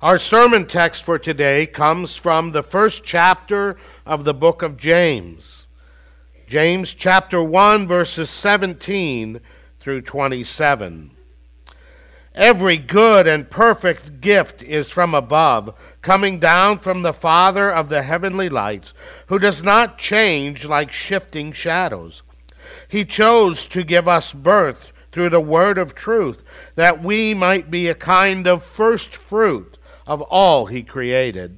Our sermon text for today comes from the first chapter of the book of James. James chapter 1, verses 17 through 27. Every good and perfect gift is from above, coming down from the Father of the heavenly lights, who does not change like shifting shadows. He chose to give us birth through the word of truth, that we might be a kind of first fruit of all he created.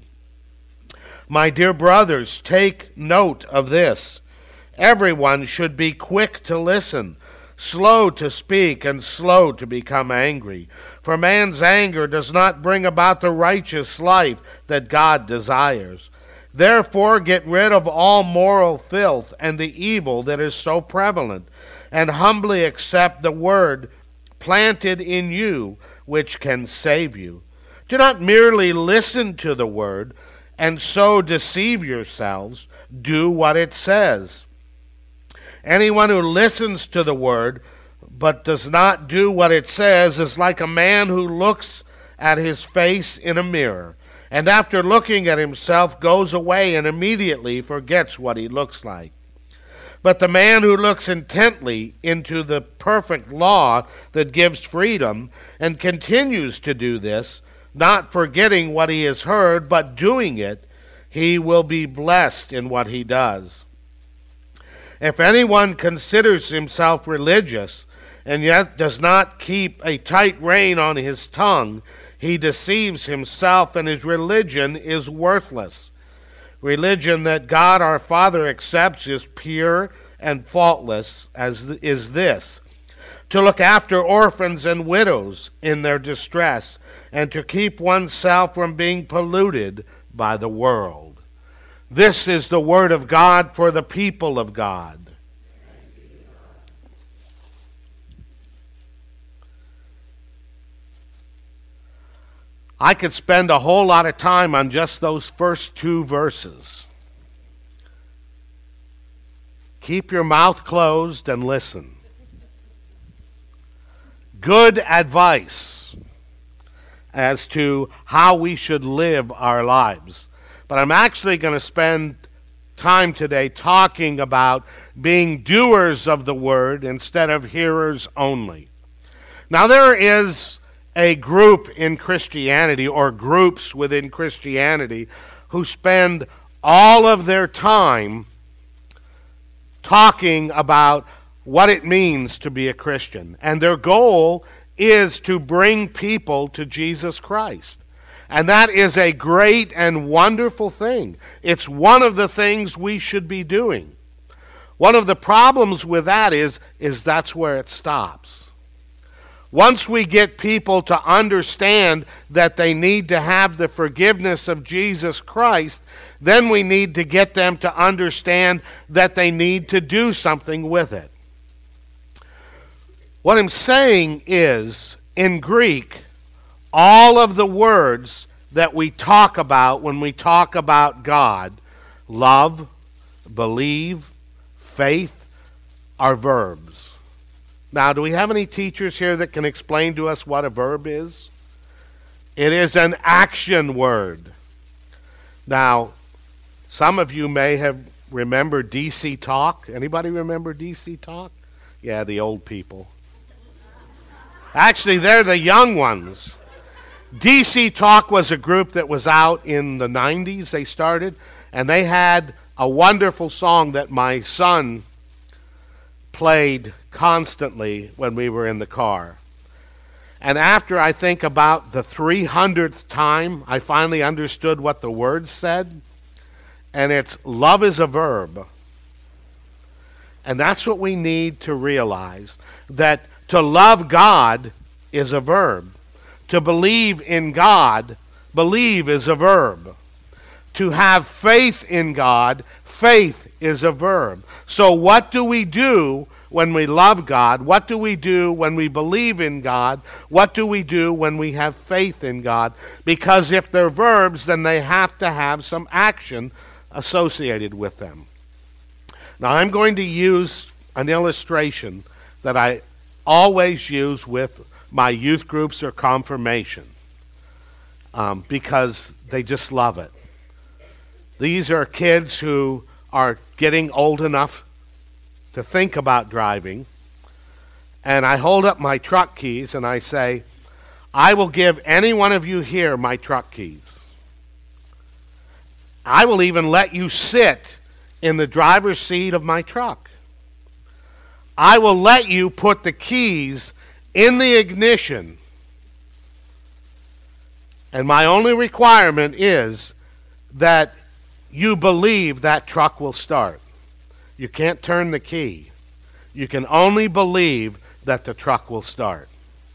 My dear brothers, take note of this. Everyone should be quick to listen, slow to speak, and slow to become angry. For man's anger does not bring about the righteous life that God desires. Therefore, get rid of all moral filth and the evil that is so prevalent, and humbly accept the word planted in you, which can save you. Do not merely listen to the word and so deceive yourselves. Do what it says. Anyone who listens to the word but does not do what it says is like a man who looks at his face in a mirror, and after looking at himself goes away and immediately forgets what he looks like. But the man who looks intently into the perfect law that gives freedom and continues to do this, not forgetting what he has heard, but doing it, he will be blessed in what he does. If anyone considers himself religious and yet does not keep a tight rein on his tongue, he deceives himself, and his religion is worthless. Religion that God our Father accepts is pure and faultless, as is this: to look after orphans and widows in their distress, and to keep oneself from being polluted by the world. This is the word of God for the people of God. I could spend a whole lot of time on just those first two verses. Keep your mouth closed and listen. Good advice as to how we should live our lives. But I'm actually going to spend time today talking about being doers of the word instead of hearers only. Now, there is a group in Christianity, or groups within Christianity, who spend all of their time talking about what it means to be a Christian. And their goal is to bring people to Jesus Christ. And that is a great and wonderful thing. It's one of the things we should be doing. One of the problems with that is that's where it stops. Once we get people to understand that they need to have the forgiveness of Jesus Christ, then we need to get them to understand that they need to do something with it. What I'm saying is, in Greek, all of the words that we talk about when we talk about God, love, believe, faith, are verbs. Now, do we have any teachers here that can explain to us what a verb is? It is an action word. Now, some of you may have remembered DC Talk. Anybody remember DC Talk? Yeah, the old people. Actually, they're the young ones. DC Talk was a group that was out in the 90s. They started, and they had a wonderful song that my son played constantly when we were in the car. And after, I think, about the 300th time, I finally understood what the words said. And it's, love is a verb. And that's what we need to realize, that to love God is a verb. To believe in God, believe is a verb. To have faith in God, faith is a verb. So what do we do when we love God? What do we do when we believe in God? What do we do when we have faith in God? Because if they're verbs, then they have to have some action associated with them. Now, I'm going to use an illustration that I always use with my youth groups or confirmation. because they just love it. These are kids who are getting old enough to think about driving. And I hold up my truck keys and I say, I will give any one of you here my truck keys. I will even let you sit in the driver's seat of my truck. I will let you put the keys in the ignition. And my only requirement is that you believe that truck will start. You can't turn the key. You can only believe that the truck will start.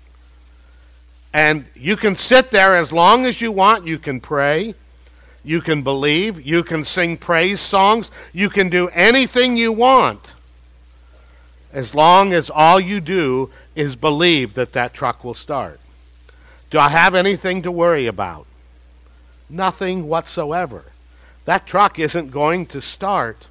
And you can sit there as long as you want. You can pray. You can believe. You can sing praise songs. You can do anything you want as long as all you do is believe that that truck will start. Do I have anything to worry about? Nothing whatsoever. That truck isn't going to start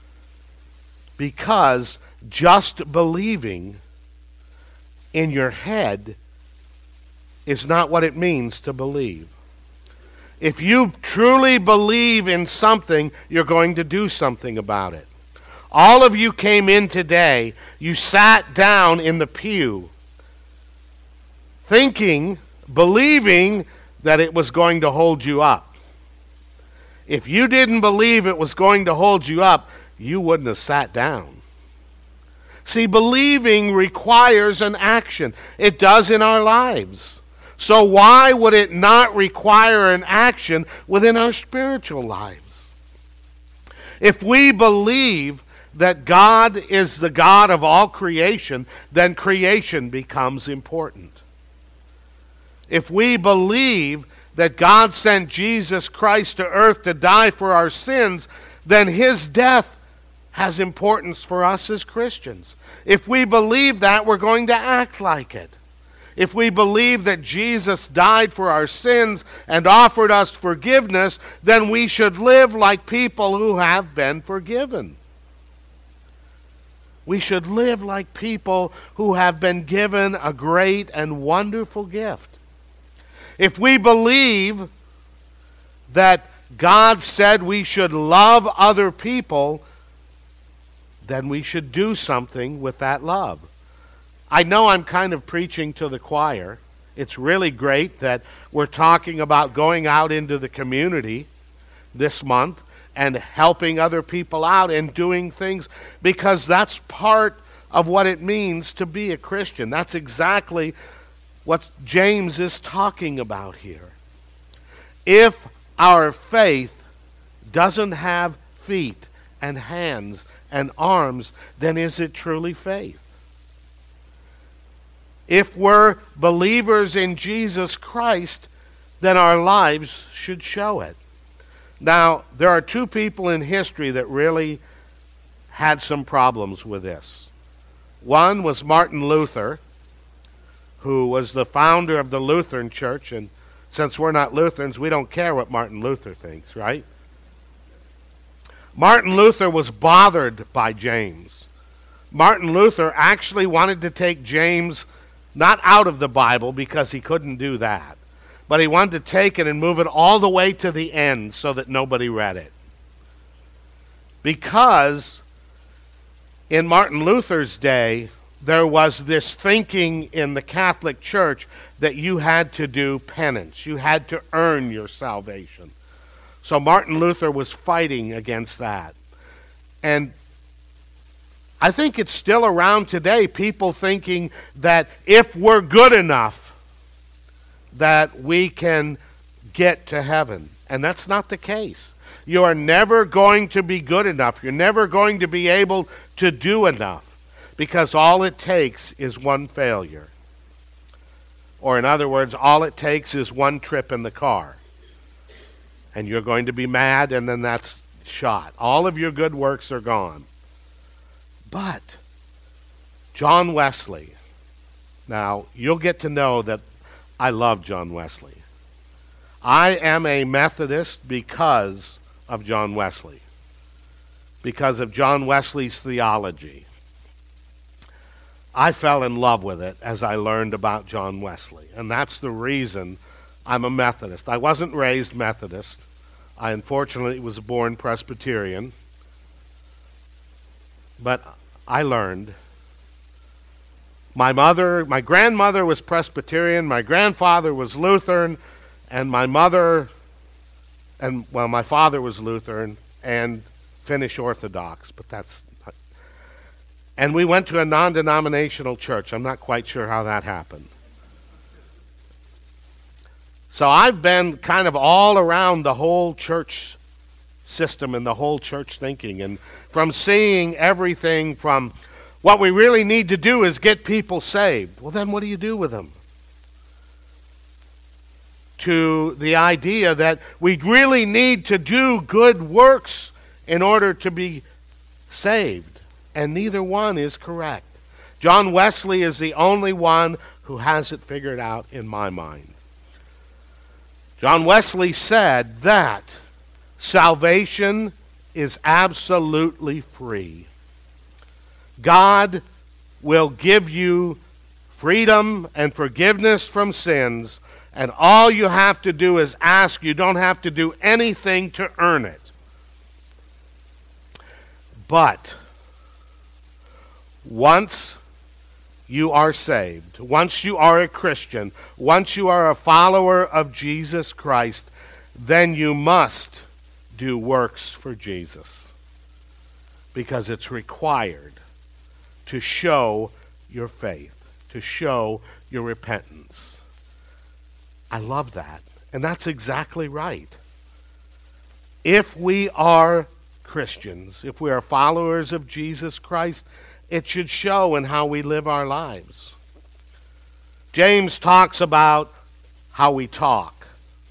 because just believing in your head is not what it means to believe. If you truly believe in something, you're going to do something about it. All of you came in today, you sat down in the pew thinking, believing that it was going to hold you up. If you didn't believe it was going to hold you up, you wouldn't have sat down. See, believing requires an action. It does in our lives. So why would it not require an action within our spiritual lives? If we believe that God is the God of all creation, then creation becomes important. If we believe that God sent Jesus Christ to earth to die for our sins, then his death has importance for us as Christians. If we believe that, we're going to act like it. If we believe that Jesus died for our sins and offered us forgiveness, then we should live like people who have been forgiven. We should live like people who have been given a great and wonderful gift. If we believe that God said we should love other people, then we should do something with that love. I know I'm kind of preaching to the choir. It's really great that we're talking about going out into the community this month and helping other people out and doing things, because that's part of what it means to be a Christian. That's exactly what James is talking about here. If our faith doesn't have feet and hands and arms, then is it truly faith? If we're believers in Jesus Christ, then our lives should show it. Now, there are two people in history that really had some problems with this. One was Martin Luther, who was the founder of the Lutheran Church, and since we're not Lutherans, we don't care what Martin Luther thinks, right? Martin Luther was bothered by James. Martin Luther actually wanted to take James not out of the Bible, because he couldn't do that, but he wanted to take it and move it all the way to the end so that nobody read it. Because in Martin Luther's day, there was this thinking in the Catholic Church that you had to do penance. You had to earn your salvation. So Martin Luther was fighting against that. And I think it's still around today, people thinking that if we're good enough, that we can get to heaven. And that's not the case. You are never going to be good enough. You're never going to be able to do enough, because all it takes is one failure. Or in other words, all it takes is one trip in the car. And you're going to be mad, and then that's shot. All of your good works are gone. But John Wesley, now you'll get to know that I love John Wesley. I am a Methodist because of John Wesley, because of John Wesley's theology. I fell in love with it as I learned about John Wesley, and that's the reason I'm a Methodist. I wasn't raised Methodist. I unfortunately was born Presbyterian. But I learned. My grandmother was Presbyterian, my grandfather was Lutheran, and my father was Lutheran and Finnish Orthodox, and we went to a non-denominational church. I'm not quite sure how that happened. So I've been kind of all around the whole church system and the whole church thinking, and from seeing everything from what we really need to do is get people saved. Well, then what do you do with them? To the idea that we really need to do good works in order to be saved. And neither one is correct. John Wesley is the only one who has it figured out in my mind. John Wesley said that salvation is absolutely free. God will give you freedom and forgiveness from sins, and all you have to do is ask. You don't have to do anything to earn it. But once you are saved, once you are a Christian, once you are a follower of Jesus Christ, then you must do works for Jesus, because it's required to show your faith, to show your repentance. I love that. And that's exactly right. If we are Christians, if we are followers of Jesus Christ, it should show in how we live our lives. James talks about how we talk.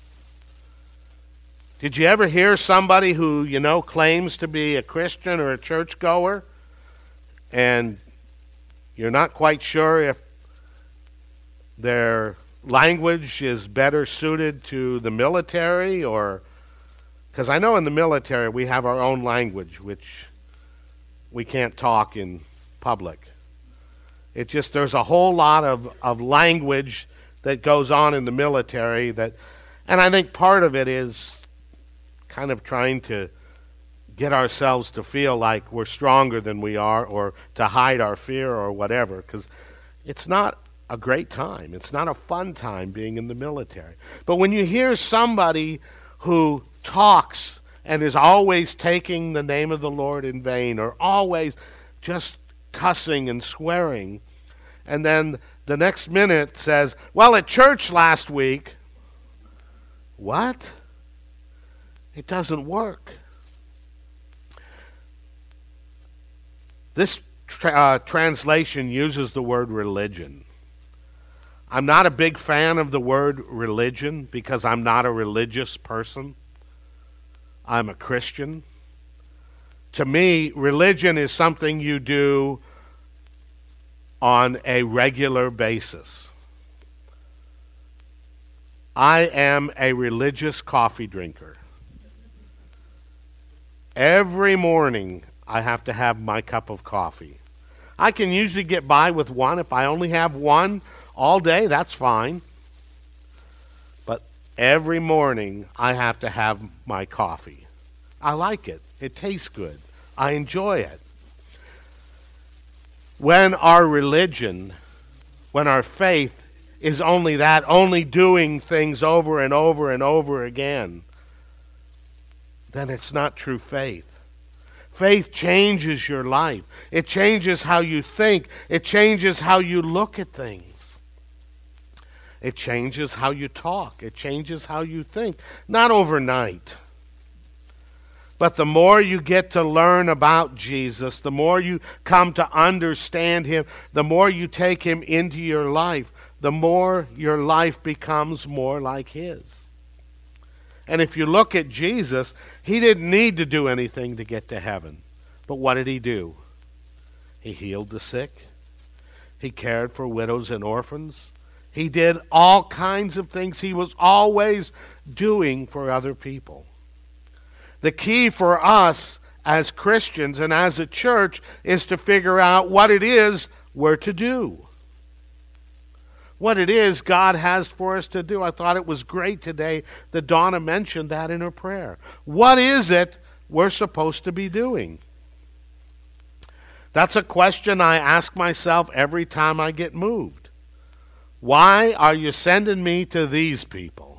Did you ever hear somebody who, claims to be a Christian or a churchgoer, and you're not quite sure if their language is better suited to the military, or because I know in the military we have our own language which we can't talk in public. There's a whole lot of language that goes on in the military and I think part of it is kind of trying to get ourselves to feel like we're stronger than we are, or to hide our fear or whatever, because it's not a great time. It's not a fun time being in the military. But when you hear somebody who talks and is always taking the name of the Lord in vain, or always just cussing and swearing, and then the next minute says, well, at church last week, what? It doesn't work. This translation uses the word religion. I'm not a big fan of the word religion because I'm not a religious person. I'm a Christian. To me, religion is something you do on a regular basis. I am a religious coffee drinker. Every morning I have to have my cup of coffee. I can usually get by with one. If I only have one all day, that's fine. But every morning I have to have my coffee. I like it. It tastes good. I enjoy it. When our religion, when our faith is only that, only doing things over and over and over again, then it's not true faith. Faith changes your life. It changes how you think. It changes how you look at things. It changes how you talk. It changes how you think. Not overnight. But the more you get to learn about Jesus, the more you come to understand him, the more you take him into your life, the more your life becomes more like his. And if you look at Jesus, he didn't need to do anything to get to heaven. But what did he do? He healed the sick. He cared for widows and orphans. He did all kinds of things he was always doing for other people. The key for us as Christians and as a church is to figure out what it is we're to do. what it is God has for us to do. I thought it was great today that Donna mentioned that in her prayer. What is it we're supposed to be doing? That's a question I ask myself every time I get moved. Why are you sending me to these people?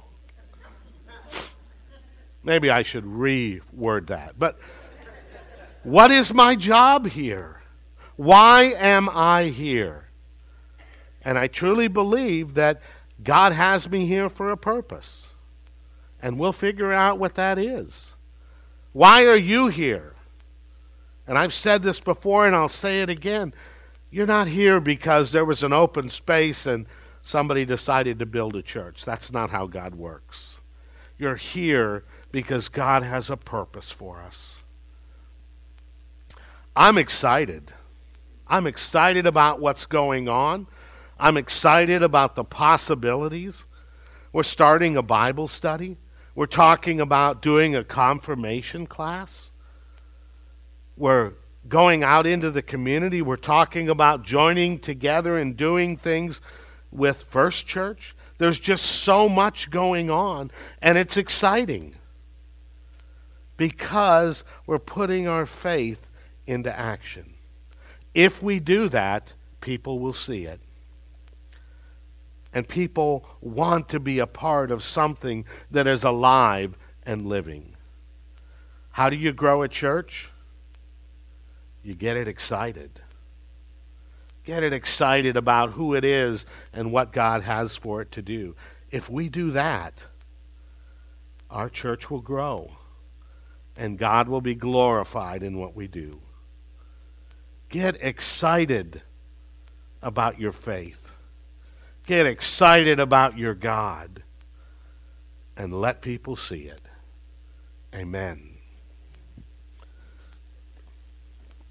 Maybe I should reword that. But what is my job here? Why am I here? And I truly believe that God has me here for a purpose. And we'll figure out what that is. Why are you here? And I've said this before and I'll say it again. You're not here because there was an open space and somebody decided to build a church. That's not how God works. You're here because God has a purpose for us. I'm excited. I'm excited about what's going on. I'm excited about the possibilities. We're starting a Bible study. We're talking about doing a confirmation class. We're going out into the community. We're talking about joining together and doing things with First Church. There's just so much going on, and it's exciting because we're putting our faith into action. If we do that, people will see it. And people want to be a part of something that is alive and living. How do you grow a church? You get it excited. Get it excited about who it is and what God has for it to do. If we do that, our church will grow and God will be glorified in what we do. Get excited about your faith. Get excited about your God and let people see it. Amen.